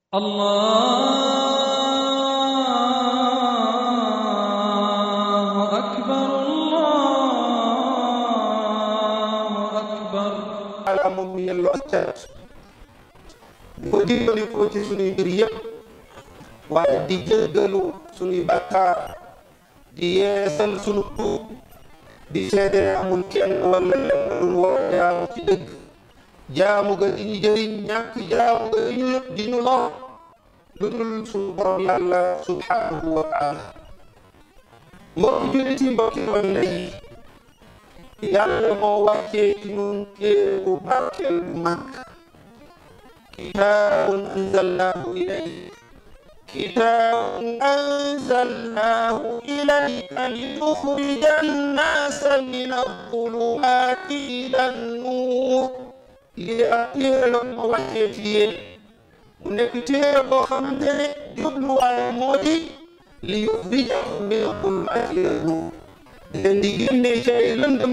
الله أكبر الله أكبر على ممي الوقتات ودي ko ci suñu mbir yépp waaye di jéggalu suñuy bakkaar di yeesal suñu tuub di seede amul kenn wala lenn woo jaamu ci dëgg jaamu ga di ñu jëriñ ñàkk jaamu ga di ñu lor lu dul suñu borom yàlla subhanahu wa taala mbokki jullit yi mbokki wàll yi yàlla moo wàccee ci ñun téere bu barkeel bu mag كتاب أنزلناه إليك لتخرج الناس من الظلمات إلى النور لأطير الموحدين ونكتير بخمدني يبلو الموتي ليخرجهم من الظلمات إلى النور لأن شيء لندم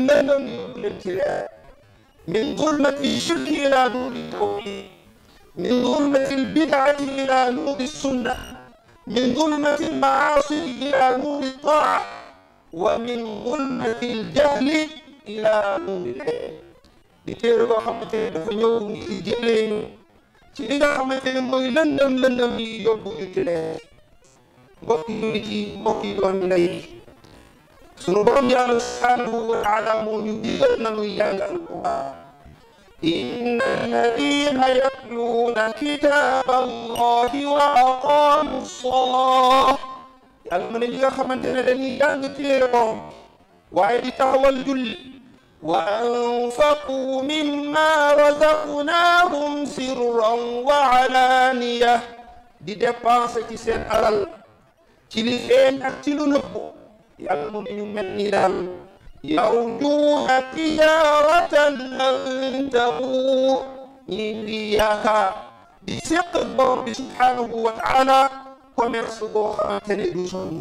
من ظلمة الشرك إلى نور التوحيد من ظلمة البدعة إلى نور السنة من ظلمة المعاصي إلى نور الطاعة ومن ظلمة الجهل إلى نور العلم لتيرو خمتين فنيوم إجلين تيرو خمتين موي لندم يوبو إجلين بوكي ومني سنو بروم يالله سبحانه وتعالى مو يديغنا نو يانغال القرآن إن الذين يتلون كتاب الله وأقاموا الصلاة yàlla mu ne ñi nga xamante ne dañuy jàng téere moom waaye di taxawal julli wa anfaqu mimma razaqnahum sirran wa alaaniya di dépenser ci seen alal ci li feeñ ak ci lu nëbbu yàlla mu ne ñu mel ni daal يرجون تجارة لن تبور إياك بسق الرب سبحانه وتعالى commerce boo xamante ne du sonn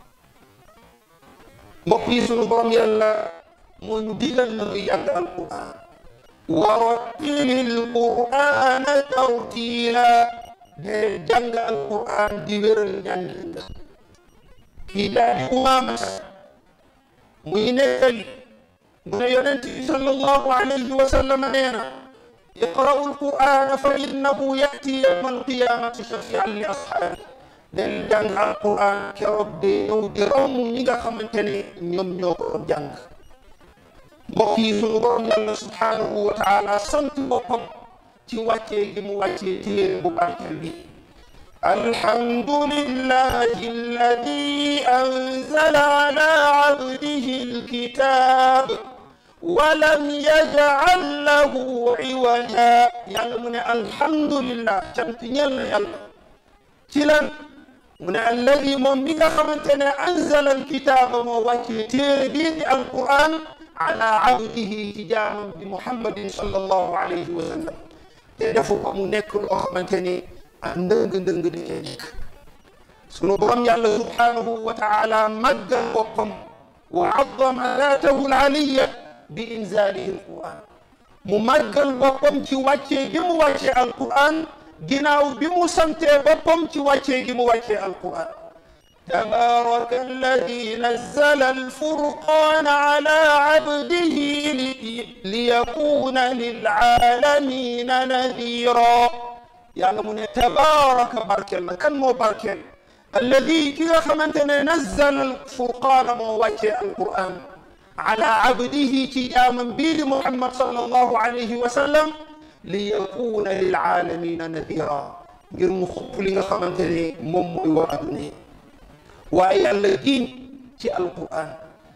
mbokk yi sunu borom yàlla moo ñu digal na ñu jàng alquran wa rattilil qur'ana tartila de jàng alquran di wéral njàng kii daal di Umaamata muy nettali mu ne yonent bi sallallahu alayhi wa sallam nee na iqra'u alqur'ana fa innahu ya'ti yawma alqiyamati shafi'an li ashaabi del jàng alquran keroog de ñëw di romb ñi nga xamante ne ñoom ñoo ko jàng mbokk yi sunu borom yàlla subhanahu wa taala sant boppam ci wàccee gi mu wàccee téere bu barkeel bi الحمد لله الذي أنزل على عبده الكتاب ولم يجعل له عوجا يعلمون الحمد لله تمتنيل يلا تلان من الذي من خمنتنا أنزل الكتاب وتيربين القرآن على عبده تجاه بمحمد صلى الله عليه وسلم تدفق منك الأخمنتني ndëng di nekk sunu borom yàlla subhanahu wa taala màggal boppam wa azzama zaatahu al-aliyya bi inzalihi al-quran mu màggal boppam ci wàccee gi mu wàccee alquran ginnaaw bi mu santee boppam ci wàccee gi mu wàccee alquran tabaraka alladi nazzala al-furqana ala abdihi liyakuna lil'alamina nadhira yàlla mu ne tabaraka barkeel na kan moo barkeel alladi ki nga xamante ne nazzala alfurqaana moo wàccee alquran ala abdihi ci jaamam bii di Muhammad sallallahu alayhi wa sallam li yakuna lil aalamina nadira ngir mu xupp li nga xamante ne moom mooy waa adduna waaye yàlla giñ ci alquran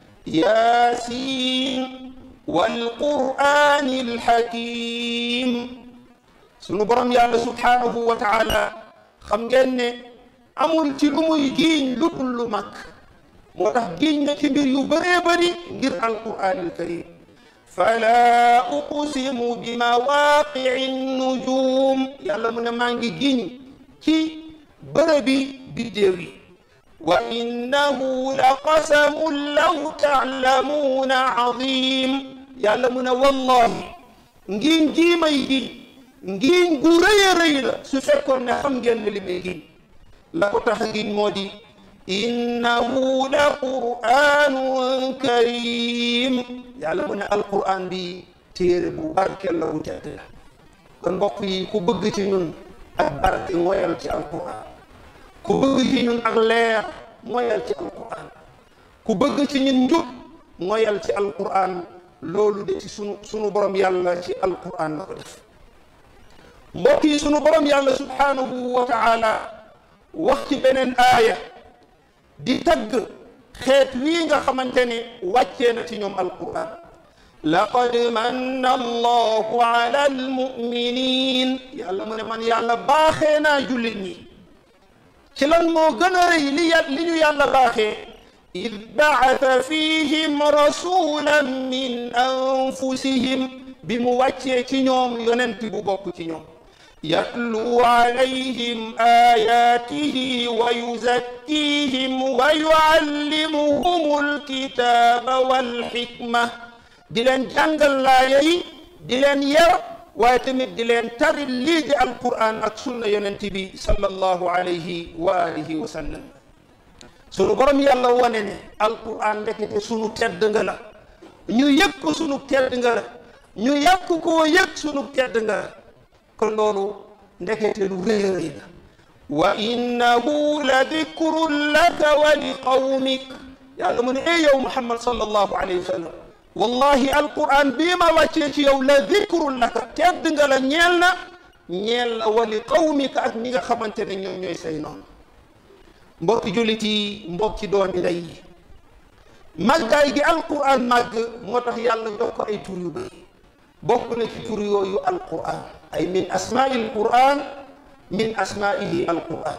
yaasiin wal qur'aanil hakiim sunu borom yàlla subhanahu wa taala xam ngeen ne amul ci lu muy giiñ lu dul lu mag moo tax giiñ na ci mbir yu bëree bëri ngir alquran alkarim fala uqsimu bi mawaqi'i nujum yàlla mu ne maa ngi giiñ ci bërëbi biddéew yi wa innahu la qasamun law ta'lamuuna azim yàlla mu ne wallahi ngiiñ jii may giiñ ngiñ gu rëy a rëy la su fekkoon ne xam ngeen ne li may ngiñ la ko tax ngiñ moo di innahu la qur'anun karim yàlla mu ne alquran bi téere bu barkeel la bu tedd la kon mbokk yi ku bëgg ci ñun ak barke moyal ci alquran ku bëgg ci ñun ak leer moyal ci alquran ku bëgg ci ñun njub moyal ci alquran loolu de ci sunu borom yàlla ci alquran la ko def mbokk yi sunu borom yàlla subhanahu wa taala wax ci beneen aaya di tagg xeet wii nga xamante ne wàccee na ci ñoom alquran laqad manna allahu ala almuminin yàlla mu ne man yàlla baaxee naa jullit ñi ci lan moo gën a rëy li ñu yàlla baaxee id baata fihim rasulan min anfusihim bi mu wàccee ci ñoom yonent bu bokk ci ñoom yatlu alayhim ayatihi wa yuzakkihim wa yuallimuhum alkitaba walhikma di leen jàngal laaya yi di leen yar waaye tamit di leen tari lii di alquran ak sunna yonent bi sallallahu alayhi wa alihi wa sallam sunu borom yàlla wane ne alquran ndekete sunu tedd nga la ñu yëg ko sunu tedd nga la ñu yàq koo yëg sunu tedd nga la kon loolu ndekete lu rëy a rëy la wa innahu la dikrun laka wa li qawmik yàlla mu ne yow Muhammad sallallahu alayhi wa sallam wallahi alquran bii ma wàccee ci yow la dikrun laka tedd nga la ñeel la wa li qawmika ak ñi nga xamante ne ñoom ñooy say noonu mbokki jullit yi mbokki doomi ndey yi màggaay gi alquran màgg moo tax yàlla jox ko ay tur yu bëri bokk na ci tur yooyu alquran ay min asmaai alquran min asmaihi alquran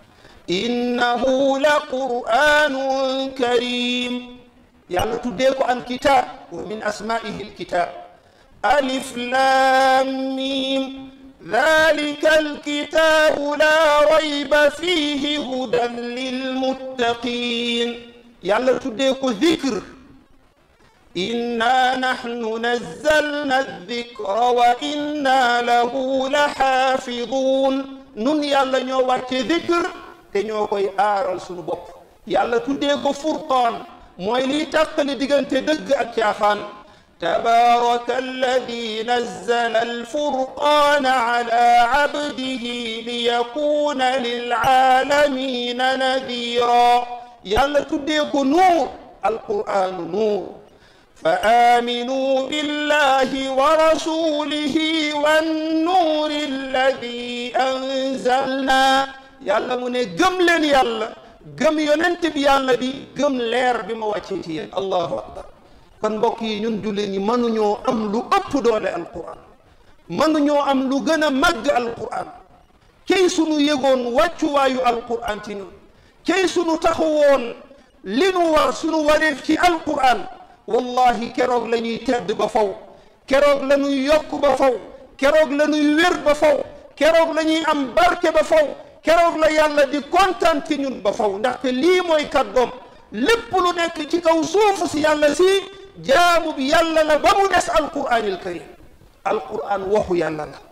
innahu la quranun karim yàlla tuddee ko alkitab wa min asmaihi alkitab alif lam mim ذلك الكتاب لا ريب فيه هدى للمتقين يلا تديكو ذكر إنا نحن نزلنا الذكر وإنا له لحافظون نون يلا نيوات ذكر تنيو كوي آرال سنو بوب يلا تديكو فرقان موي لي تقل ديغنت دغ اك ياخان تبارك الذي نزل الفرقان على عبده ليكون للعالمين نذيرا يلا تديكو نور القرآن نور فآمنوا بالله ورسوله والنور الذي أنزلنا يلا من قم لن يلا قم يننتب يلا بي قم لير بما وجهتين الله أكبر kon mbokk yi ñun jullit ñi mënuñoo am lu ëpp doole alquran mënuñoo am lu gën a màgg alquran cey sunu yëgoon wàccuwaayu alquran ci ñun cey sunu taxawoon li nu war sunu wareef ci alquran wallahi keroog la ñuy tedd ba faw keroog la ñuy yokk ba faw keroog la ñuy wér ba faw keroog la ñuy am barke ba faw keroog la yàlla di kontaan ci ñun ba faw ndaxte lii mooy kàddoom lépp lu nekk ci kaw suufu si yàlla si jaamu bi yàlla la ba mu des alquranil karim alquran waxu yàlla la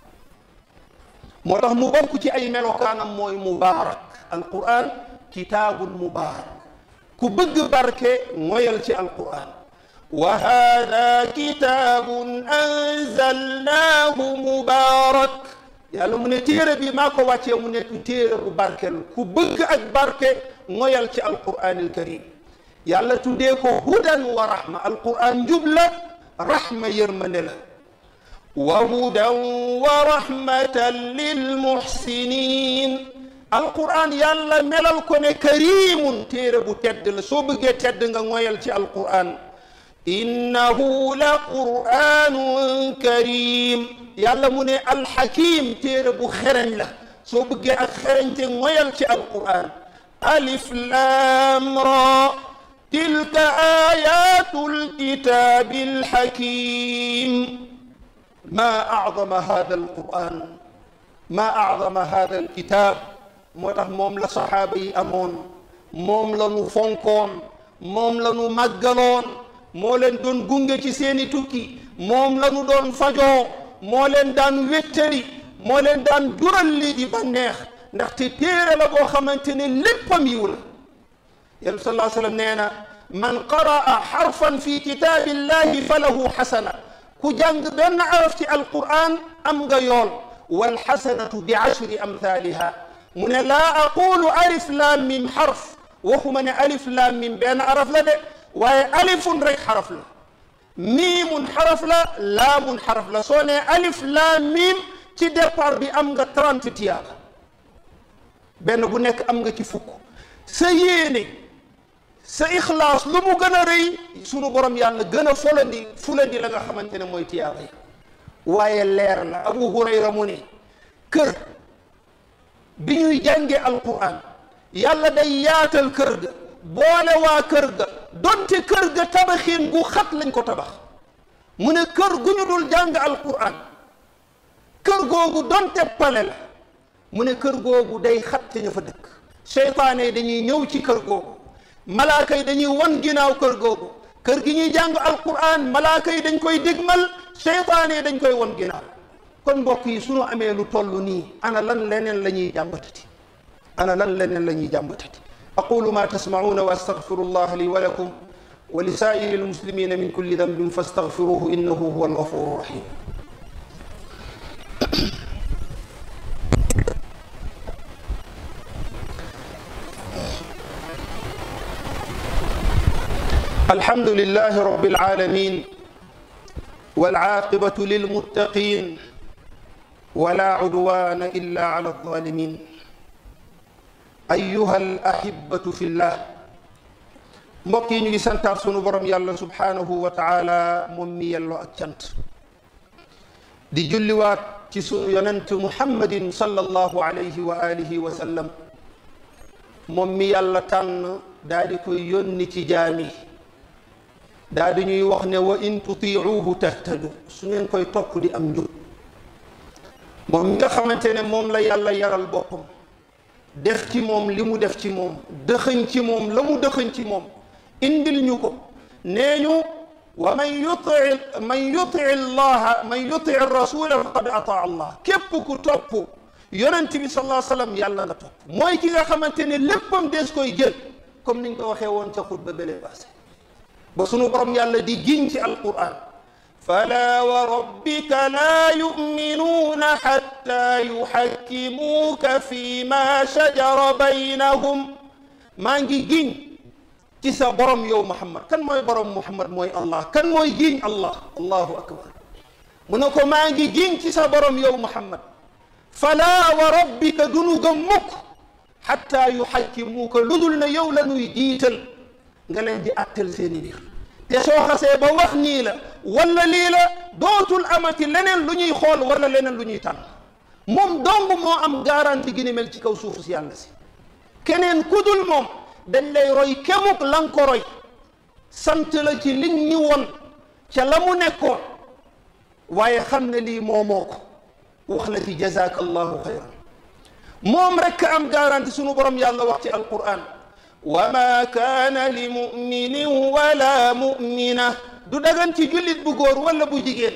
moo tax mu bokk ci ay melokaanam mooy mubaarak alquran kitaabun mubaarak ku bëgg barke moyal ci alquran wa haada kitaabun anzalnaahu mubaarak yàlla mu ne téere bi maa ko wàccee mu nekk téere bu barkel ku bëgg ak barke moyal ci alquranil karim yàlla tuddee ko hudan wa rahma alquran njub la rahma yërmande la wa hudan wa rahmatan lil muhsinin alquran yàlla melal ko ne karimun téere bu tedd la soo bëggee tedd nga ngoyal ci alquran innahu la quranun karim yàlla mu ne alhakim téere bu xereñ la soo bëggee ak xereñte ngoyal ci alquran alif lam ra تلك آيات الكتاب الحكيم ما أعظم هذا القرآن ما أعظم هذا الكتاب موتاخ موم لا صحابي أمون موم لا نو فونكون موم لا نو ماغالون مو لين دون غونغي سي سيني توكي موم لا نو دون فاجو مو لين دان ويتري moo leen daan jural lii di bànneex ndaxte téere la boo xamante ne léppam yiw la yéen sallallahu alayhi wa sallam nee na man qaraa xarfan fi kitaabillahi falahu xasana ku jàng benn araf ci alquran am nga yool walxasanatu bi ashri amthaliha mu ne laa aqulu alif laam mim xarf waxuma ne alif laam mim benn araf la de waaye alifun rek xaraf la miimun xaraf la laamun xaraf la soo ne alif laam mim ci départ bi am nga 30 tiyaaba benn bu nekk am nga ci fukk sa yéene sa ixlaas lu mu gën a rëy sunu borom yàlla gën a fulandi la nga xamante ne mooy tiyaaba yi waaye leer la Abu Hurayra mu ne kër bi ñuy jànge alquran yàlla day yaatal kër ga boole waa kër ga donte kër ga tabaxin gu xat lañ ko tabax mu ne kër gu ñu dul jàng alquran kër googu donte pale la mu ne kër googu day xat ca ña fa dëkk seytaane yi dañuy ñëw ci kër googu malaaka yi dañuy wan ginnaaw kër googu kër gi ñuy jàng alquran malaaka yi dañ koy digmal seytaane yi dañ koy wan ginnaaw kon mbokk yi sunu amee lu toll nii ana lan leneen la ñuy jàmbatati ana lan leneen la ñuy jàmbatati aqulu ma tasmacuuna wa astaghfiru allah li wa lakum wa li saa'iri almuslimina min kulli dambin fastaghfiruhu innahu huwa alghafuru rahim الحمد لله رب العالمين والعاقبة للمتقين ولا عدوان إلا على الظالمين أيها الأحبة في الله mbokk yi ñu ngi santaat sunu borom yàlla subhaanahu wa taala moom mi yelloo ak cant di julliwaat ci sunu yonent muhammadin sallallahu alayhi wa alihi wa sallam moom mi yàlla tànn daa di koy yónni ci jaami daa di ñuy wax ne wa in tutiicuuhu tahtadu su ngeen koy topp di am njub moom mi nga xamante ne moom la yàlla yaral boppam def ci moom li mu def ci moom dëxëñ ci moom la mu dëxëñ ci moom indil ñu ko nee ñu wa man yuti rasula faqad ataa allah képp ku topp yonent bi sallallahu alayhi wa sallam yàlla nga topp mooy ki nga xamante ne léppam des koy jël comme niñ ko waxee woon ca xutba bële passé ba sunu borom yàlla di giñ ci alquran fala wa rabbika laa yuminuuna xatta yuxakkimuuka fi ma shajara baynahum maa ngi giñ ci sa borom yow Muhammad kan mooy borom Muhammad mooy Allah kan mooy giñ Allah allahu akbar mu ne ko maa ngi giñ ci sa borom yow Muhammad fala wa rabbika dunu gëm mukk xatta yuxakkimuuka lu dul na yow la nuy jiital nga leen di attel seeni mbir te soo xasee ba wax nii la wala lii la dootul amati leneen lu ñuy xool wala leneen lu ñuy tànn moom dong moo am garanti gi ni mel ci kaw suufu si yàlla si keneen ku dul moom dañ lay roy kemuk lan ko roy sant la ci liñ ñu won ca la mu nekkoon waaye xam ne lii moomoo ko wax la ci jazaaka allahu xayran moom rekk am garanti sunu borom yàlla wax ci alquran wa ma kaana li muminin wala mumina du dagan ci jullit bu góor wala bu jigéen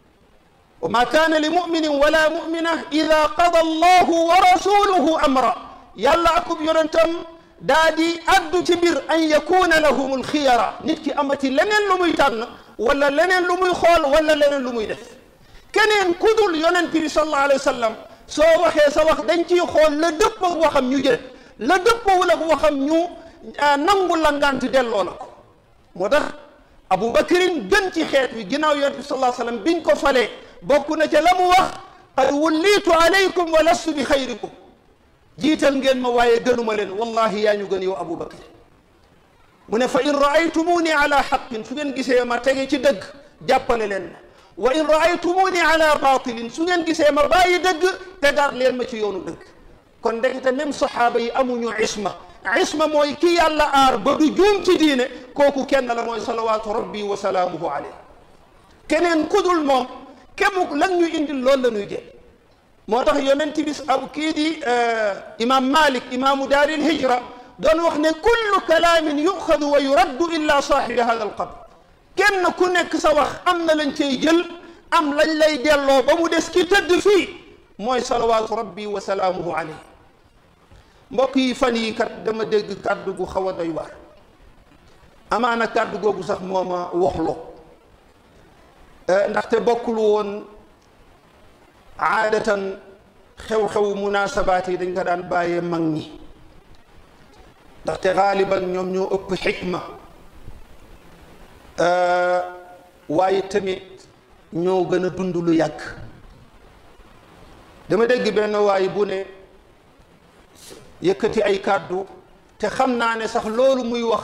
wa ma kaana li muminin wala mumina ida qada allahu wa rasuluhu amra yàlla akub yonentam daa di addu ci mbir an yakuna lahum alxiyara nit ki amati leneen lu muy tànn wala leneen lu muy xool wala leneen lu muy def keneen ku dul yonent bi sallallahu alayhi wa sallam soo waxee sa wax dañ ciy xool la dëpp ak waxam ñu jël la dëppawul ak waxam ñu nangu la ngant delloo la ko moo tax Abu Bakrin gën ci xeet wi ginnaaw yonent bi sallallahu alayhi wa sallam biñ ko falee bokk na ca la mu wax qad wullitu alaykum wa lastu bi xayrikum jiital ngeen ma waaye gënuma leen wallahi yaa ñu gën yow Abu Bakr mu ne fa in raaytumuni ala xaqin su ngeen gisee ma tege ci dëgg jàppale leen ma wa in raaytumuni ala batilin su ngeen gisee ma bàyyi dëgg tegaat leen ma ci yoonu dëgg kon ndekete même saxaaba yi amuñu isma mooy ki yàlla aar ba du juum ci diine kooku kenn la mooy salawaatu rabbi wa salaamuhu alayhi keneen kudul moom kemuk lan ñu indil loolu la ñuy jël moo tax yonent bi aw kii di imam Malik imaamu daaril hijra doon wax ne kullu kalaamin yuxadu wa yuraddu illa saaxibi hada al qabr kenn ku nekk sa wax am na lañ cay jël am lañ lay delloo ba mu des ki tëdd fii mooy salawaatu rabbi wa salaamuhu alayhi. mbokk yi fan yi kat dama dégg kàddu gu xaw a doy waar, amaana kàddu googu sax moo ma waxloo, ndaxte bokkul woon aadatan xew-xew munaasabaat yi dañ ko daan bàyyee mag ñi, ndaxte xaaliban ñoom ñoo ëpp xikma, waaye tamit ñoo gën a dund lu yàgg. dama dégg benn waay bu ne yëkkati ay kàddu te xam naa ne sax loolu muy wax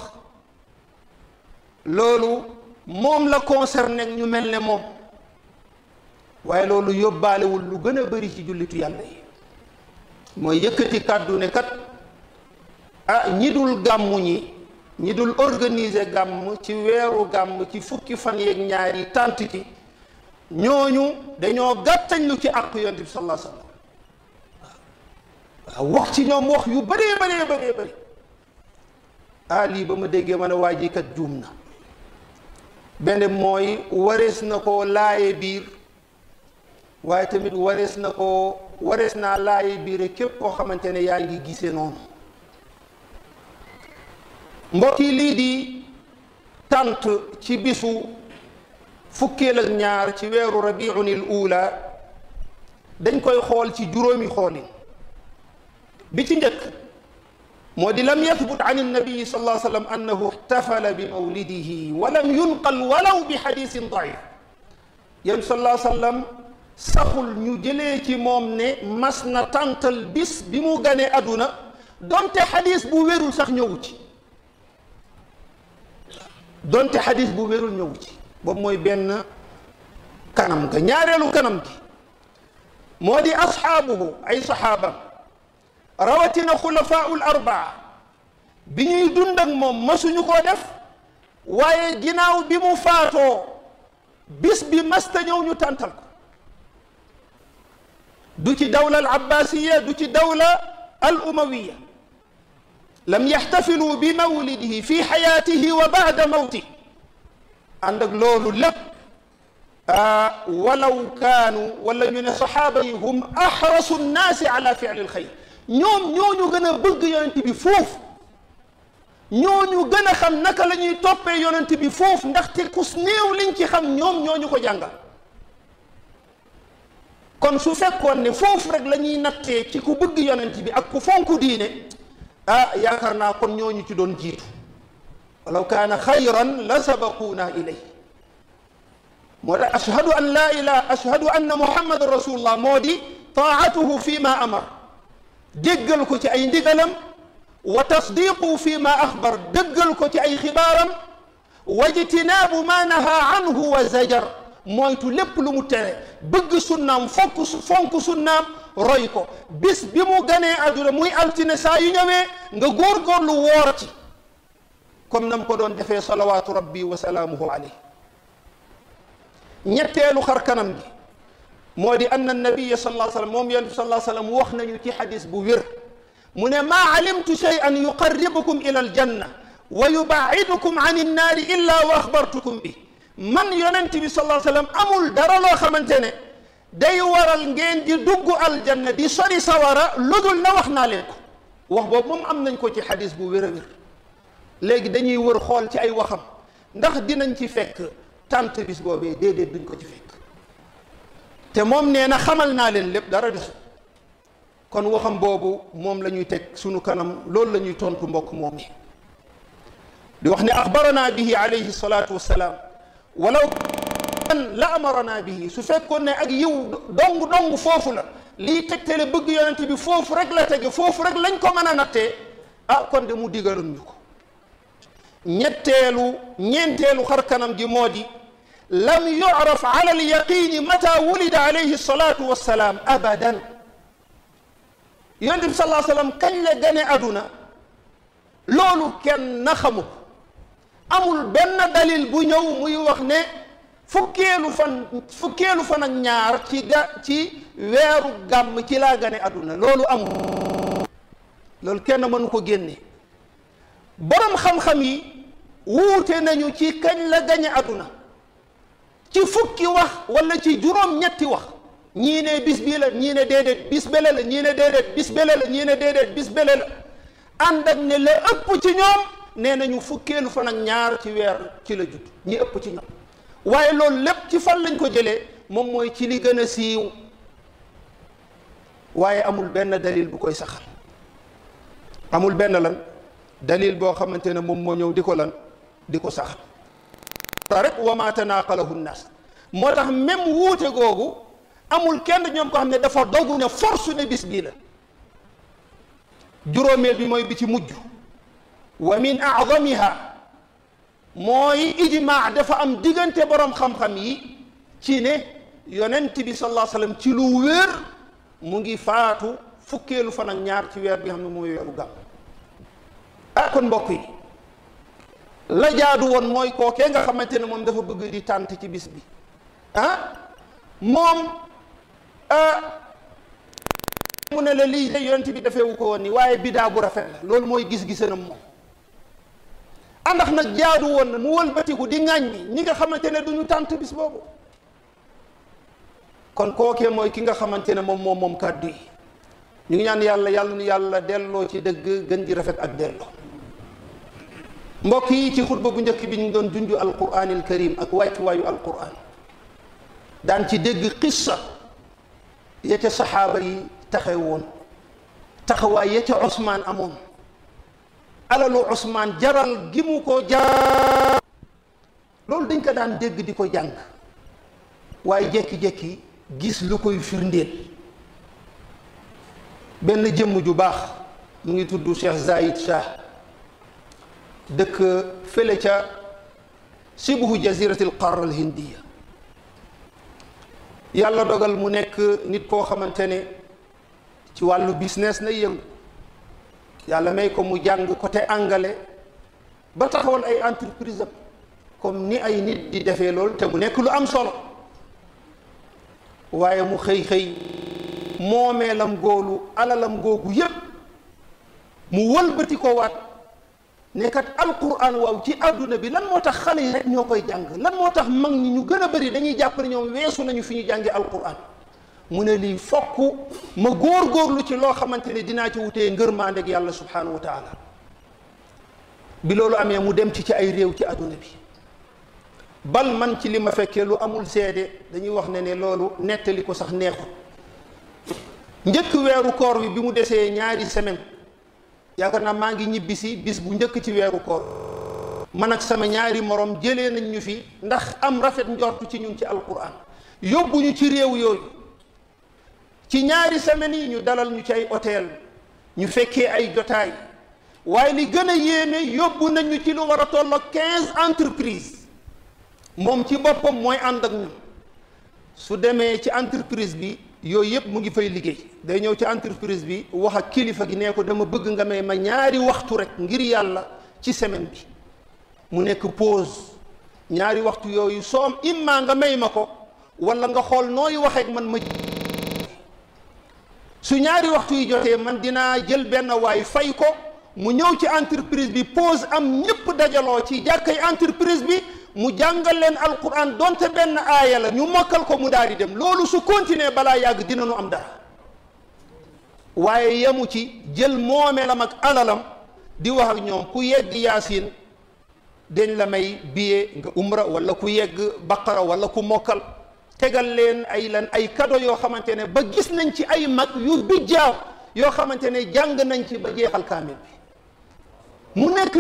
loolu moom la concerné ñu mel ne moom, waaye loolu yóbbaalewul lu gën a bari ci jullitu yàlla yi. mooy yëkkati kàddu ne kat ñi dul gàmmu ñi dul organiser gàmm ci weeru gàmm ci fukki fan yeeg ñaari tànt ci ñooñu dañoo gàttañ lu ci àq yonent bi sallallahu alayhi wa sallam. wax ci ñoom wax yu bëree bëri lii ba ma déggee ma ne waa ji kat juum na. benn mooy warees na ko laaye biir, waaye tamit warees naa laaye biir képp koo xamante ne yaa ngi gisee noonu. mbokk yi lii di tant ci bisu fukkeel ak ñaar ci weeru rabiul ula dañ koy xool ci juróomi xoolin. bi ci njëkk moo di lam yathbut an annabii sallallahu alayhi wa sallam annahu ixtafala bi mawlidihi wa lam yunqal walaw bi xadisin daif. yéen sallallahu alayhi wa sallam saxul ñu jëlee ci moom ne mas na tàntal bis bi mu ganee àdduna donte xadis bu wérul sax ñëwu ci, donte xadis bu wérul ñëwu ci. boobu mooy benn kanam ga. ñaareelu kanam gi moo di asxaabuhu ay saxaabam rawatina xulafaul arbaa bi ñuy dund ak moom masuñu koo def, waaye ginnaaw bi mu faatoo bis bi masta ñëw ñu tàntal ko. du ci dawla al abbasiya, du ci dawla al umawiya. lam yaxtafilu bi mawlidihi fi xayaatihi wa baada mawtihi. ànd ak loolu lépp walaw kaanu wala ñu ne saxaaba yi hum axrasu nnaasi ala fi'li alxayr, ñoom ñooñu gën a bëgg yonent bi foofu, ñooñu gën a xam naka la ñuy toppee yonent bi foofu, ndaxte ku néew liñ ci xam ñoom ñooñu ko jàngal. kon su fekkoon ne foofu rek la ñuy nattee ci ku bëgg yonent bi ak ku fonku diine, yaakaar naa kon ñooñu ci doon jiitu. walaw kaana xayran la sabaquuna ilay. moo tax ashhadu an laa ilaha ashhadu anna muhammadan rasulullah moo di taatuhu fi ma amar, déggal ko ci ay ndigalam, wa tasdiqu fi ma axbar, déggal ko ci ay xibaaram, wa ijtinaabu ma naha anhu wa zajar, moytu lépp lu mu tere, bëgg sunnaam fonk sunnaam, roy ko. bis bi mu ganee àdduna muy altine saa yu ñëwee nga góorgóorlu woor ci comme nam ko doon defee salawaatu rabbi wa salaamuhu alayhi. ñetteelu xar kanam gi moo di anna nabiya sallallahu alayhi wa sallam moom yonent bi sallallahu alayhi wa sallam wax nañu ci xadis bu wér mu ne maa alimtu shay'an yuqarribukum ila aljanna wa yubaidukum an innaari illa wa axbartukum bi. man yonent bi sallallahu alayhi wa sallam amul dara loo xamante ne day waral ngeen di dugg aljanna di sori sawara ludul na wax naa leen ko. wax boobu moom am nañ ko ci xadis bu wér a wér. léegi dañuy wër xool ci ay waxam ndax dinañ ci fekk tant bis boobee, déedéet duñ ko ci fekk. te moom nee na xamal naa leen lépp, dara desu. kon waxam boobu moom la ñuy teg sunu kanam, loolu la ñuy tontu mbokk moom yi di wax ne axbarana bihi alayhi salaatu wassalaam walaw kan la amarana bihi. su fekkoon ne ak yiw dong foofu la, lii tegtale bëgg yonent bi foofu rek la tege, foofu rek lañ ko mën a nattee, kon de mu digaloon ñu ko. ñeenteelu xar kanam gi moo di lam yu'raf ala al-yaqini mata wulida alayhi salatu wassalaam abadan. yonent bi sallallahu alayhi wa sallam kañ la gane aduna loolu kenn na xamu ko. amul benn dalil bu ñëw muy wax ne fukkeelu fan ak ñaar ci weeru gàmm ci laa gane aduna. loolu amul, loolu kenn mënu ko génne. borom xam-xam yi wuute nañu ci kañ la gañe aduna ci fukki wax wala ci juróom-ñetti wax ñii ne bis bii la ñii ne déedéet bis bele la ñii ne déedéet bis bele la ñii ne déedéet bis bele la ànd ak ne la ëpp ci ñoom nee nañu fukkeelu fan ak ñaar ci weer ci la judd ñi ëpp ci ñoom. waaye loolu lépp ci fan lañ ko jëlee moom mooy ci li gën a siiw waaye amul benn dalil bu koy saxal amul benn lan dalil boo xamante ne moom moo ñëw di ko lan di ko saxal rek wa ma tanaqalahu nnaas moo tax même wuute googu amul kenn ñoom ko xam ne dafa dogu ne force ne bis bii la. juróomeel bi mooy bi ci mujj wa min a'zamiha mooy ijmaa dafa am diggante borom xam-xam yi ci ne yonent bi sallallahu alayhi wa sallam ci lu wér mu ngi faatu fukkeelu fan ak ñaar ci weer bi xam ne mooy weeru gàmm. kon mbokk yi la jaadu woon mooy kookee nga xamante ne moom dafa bëgg di tànt ci bis bi moom mu ne la lii yonent bi defeewu ko woon ni waaye bidaa bu rafet la loolu mooy gis-gisanam moom ndax nag jaadu woon na mu wëlbatiku di ŋàññi ñi nga xamante ne duñu tànt bis boobu kon kookee mooy ki nga xamante ne moom kàddu yi ñu ngi ñaan yàlla nu yàlla delloo ci dëgg gën di rafet ak delloo. mbokk yi ci xutba bu njëkk bi ñu ngi doon junj alquranil karim ak wàccuwaayu alquran daan ci dégg qissa ya ca saxaaba yi taxawoon taxawaay ya ca Usmaan amoon alalu Usmaan jaral gi mu ko jaar loolu dañ ko daan dégg di ko jàng waaye jékki-jékki gis lu koy firndeel benn jëmm ju baax mu ngi tudd Cheikh Zayed Shah dëkk fële ca sibhu jaziratil qarr al hindiya yàlla dogal mu nekk nit koo xamante ne ci wàllu business na yëngu yàlla may ko mu jàng côté anglais ba taxawal ay entreprise am comme ni ay nit di defee loolu te mu nekk lu am solo waaye mu xëy moomeelam góolu alalam googu yépp mu wëlbati ko waat ne kat alquran waaw ci àdduna bi lan moo tax xale yi rek ñoo koy jàng lan moo tax mag ñi ñu gën a bëri dañuy jàpp ne ñoom weesu nañu fi ñu jàngi alquran mu ne lii fokk ma góorgóorlu ci loo xamante ne dinaa ci wutee ngërmaandeg yàlla subhanahu wa taala bi loolu amee mu dem ci ay réew ci àdduna bi bal man ci li ma fekkee lu amul seede dañuy wax ne loolu nettali ko sax neexul njëkk weeru koor wi bi mu desee ñaari semaine yaakaar naa maa ngi ñibbisi bis bu njëkk ci weeru koor man ak sama ñaari morom jëlee nañ ñu fi ndax am rafet njortu ci ñun ci alquran yóbbu ñu ci réew yooyu ci ñaari semaines yi ñu dalal ñu ci ay hôtel ñu fekkee ay jotaay waaye li gën a yéeme yóbbu nañ ñu ci lu war a tolloo 15 entreprises moom ci boppam mooy ànd ak ñun su demee ci entreprise bi yooyu yëpp mu ngi fay liggéey day ñëw ci entreprise bi wax ak kilifa gi nee ko dama bëgg nga may ma ñaari waxtu rek ngir yàlla ci semaine bi mu nekk pause ñaari waxtu yooyu soom imma nga may ma ko wala nga xool nooy waxeek man ma su ñaari waxtu yi jotee man dinaa jël benn waay fay ko mu ñëw ci entreprise bi pause am ñëpp dajaloo ci jàkkay entreprise bi mu jàngal leen alquran donte benn aaya la ñu mokkal ko mu daal di dem loolu su continuer balaa yàgg dinañu am dara waaye yemu ci jël moomeelam ak alalam di wax ak ñoom ku yegg yaasin dañ la may billet nga umra wala ku yegg baqara wala ku mokkal tegal leen ay cadeau yoo xamante ne ba gis nañ ci ay mag yu bijjaaw yoo xamante ne jàng nañ ci ba jeexal kaamil bi mu nekk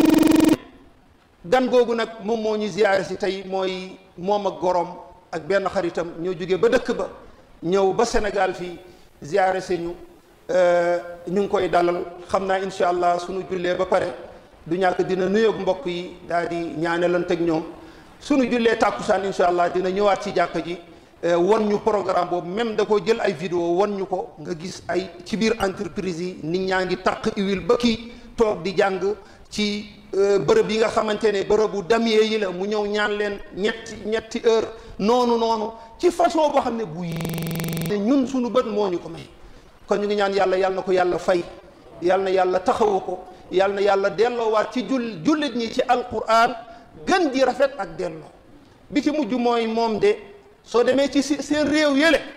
gan googu nag moom moo ñu ziyaare si tey mooy moom ak gorom ak benn xaritam ñoo jógee ba dëkk ba ñëw ba Sénégal fii ziyaare si ñu ngi koy dalal xam naa incha allah suñu jullee ba pare du ñàkk dina nuyoog mbokk yi daal di ñaanalante ak ñoom suñu jullee tàkkusaan incha allah dina ñëwaat ci jàkka ji won ñu programme boobu même da ko jël ay vidéo won ñu ko nga gis ay ci biir entreprise yi nit ñaa ngi taq huile ba kii toog di jàng ci bërëb yi nga xamante ne bërëbu damier yi la mu ñëw ñaan leen ñetti heure noonu ci façon boo xam ne bu ñun suñu bët moo ñu ko may kon ñu ngi ñaan yàlla na ko yàlla fay yàlla na yàlla taxawu ko yàlla na yàlla delloowaat ci jullit ñi ci alquran gën di rafet ak delloo bi ci mujj mooy moom de soo demee ci seen réew yële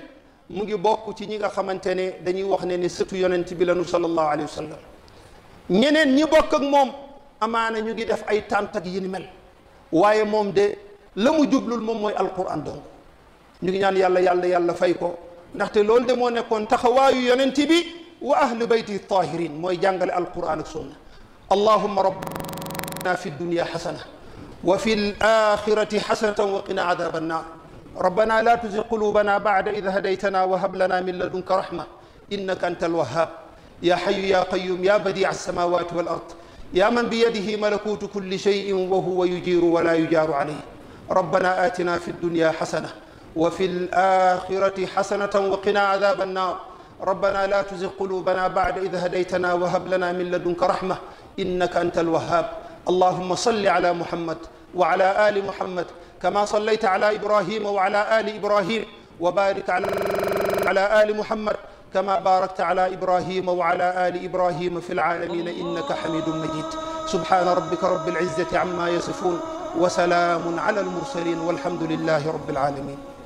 mu ngi bokk ci ñi nga xamante ne dañuy wax ne ni sëtu yonent bi lanu sallallahu alayhi wa sallam ñeneen ñi bokk ak moom amaana ñu ngi def ay tànt ak yi ni mel waaye moom de la mu jublul moom mooy alquran donc ñu ngi ñaan yàlla fay ko ndaxte loolu de moo nekkoon taxawaayu yonent bi wa ahlu bayti tahirin mooy jàngale alquran ak sunna allahumma rabbana fi dunya xasana wa fi alaxirati xasanatan wa qina adaba annar ربنا لا تزغ قلوبنا بعد إذ هديتنا وهب لنا من لدنك رحمة إنك أنت الوهاب يا حي يا قيوم يا بديع السماوات والأرض يا من بيده ملكوت كل شيء وهو يجير ولا يجار عليه ربنا آتنا في الدنيا حسنة وفي الآخرة حسنة وقنا عذاب النار ربنا لا تزغ قلوبنا بعد إذ هديتنا وهب لنا من لدنك رحمة إنك أنت الوهاب اللهم صل على محمد وعلى آل محمد كما صليت على إبراهيم وعلى آل إبراهيم وبارك على آل محمد كما باركت على إبراهيم وعلى آل إبراهيم في العالمين إنك حميد مجيد سبحان ربك رب العزة عما يصفون وسلام على المرسلين والحمد لله رب العالمين